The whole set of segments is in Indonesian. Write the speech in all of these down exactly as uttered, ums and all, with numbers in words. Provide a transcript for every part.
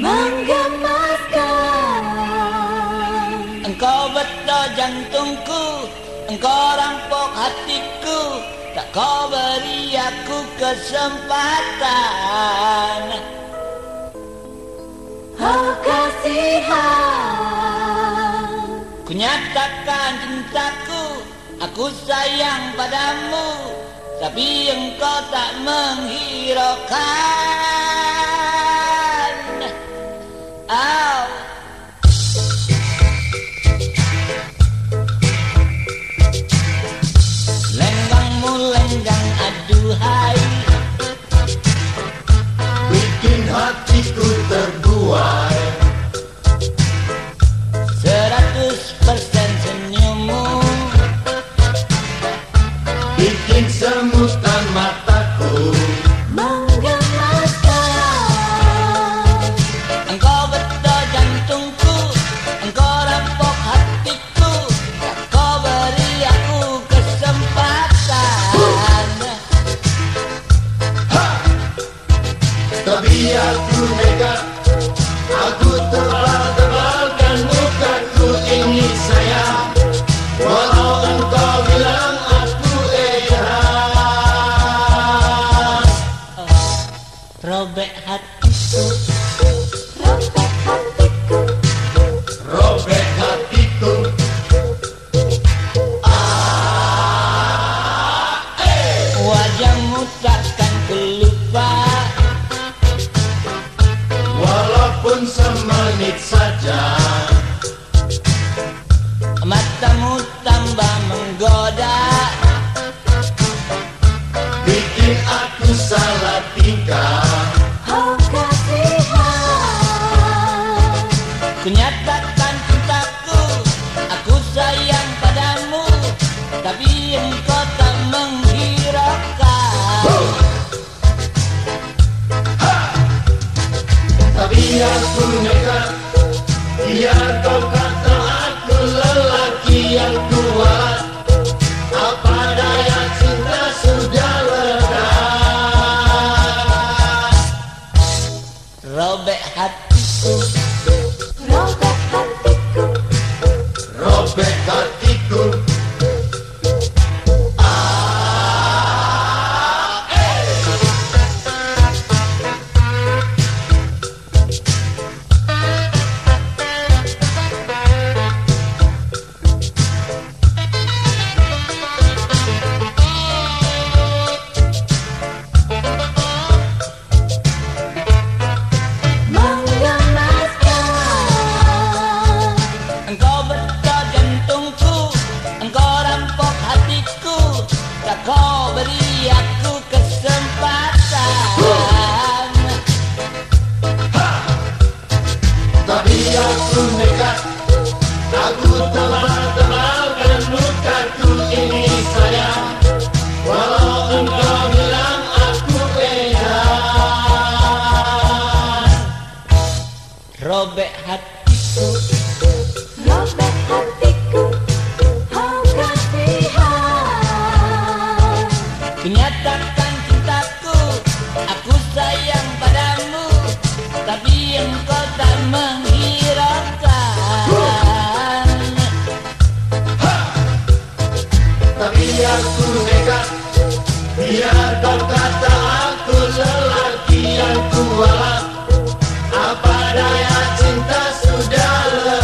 menggemaskan. Engkau betul jantungku, engkau rampok hatiku, tak kau beri aku kesempatan. Oh kasihan, ku nyatakan cintaku, aku sayang padamu, tapi engkau tak menghiraukan. Oh. Lenggangmu lenggang aduhai, bikin hatiku terbuai. Seratus persen senyummu, bikin semutan mataku menggemaskan. engkau betul jantungku, engkau rampok hatiku, tak kau beri aku kesempatan. Tapi aku nekat, aku tebal-tebalkan mukaku ini sayang, walau engkau bilang aku erat. Robek hatiku, Robek hatiku, robek hatiku. wajahmu takkan ku lupa, Walaupun semenit saja, matamu tambah menggoda, bikin aku salah tingkah. oh kasihan, ku nyatakan cintaku, aku sayang padamu, tapi engkau tak menghiraukan. Tapi aku nekat, biar kau kata aku lelaki yang kuat. Apa daya cinta sudah lekas. Robek hatiku, robek hatiku, Robek hatiku. menggemaskan. engkau betul jantungku, engkau rampok hatiku, tak kau beri aku kesempatan. Tapi aku nekat, aku tebal-tebalkan lukaku ini sayang, walau engkau bilang aku edan. Robek hatiku, Robek hatiku, oh kasihan, menyatakan cintaku, aku sayang padamu, tapi engkau tak menghiraukan. Tapi aku nekat, biar kau kata aku lelaki yang kuat. Apa daya cinta sudah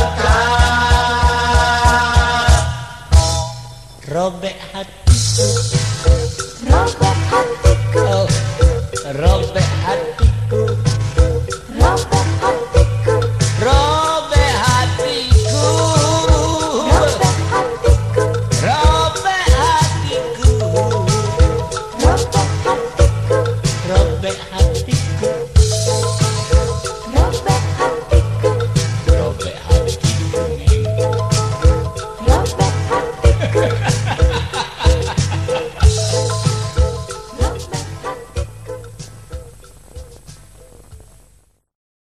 lekas. Robek hatiku, robek hatiku, oh, robek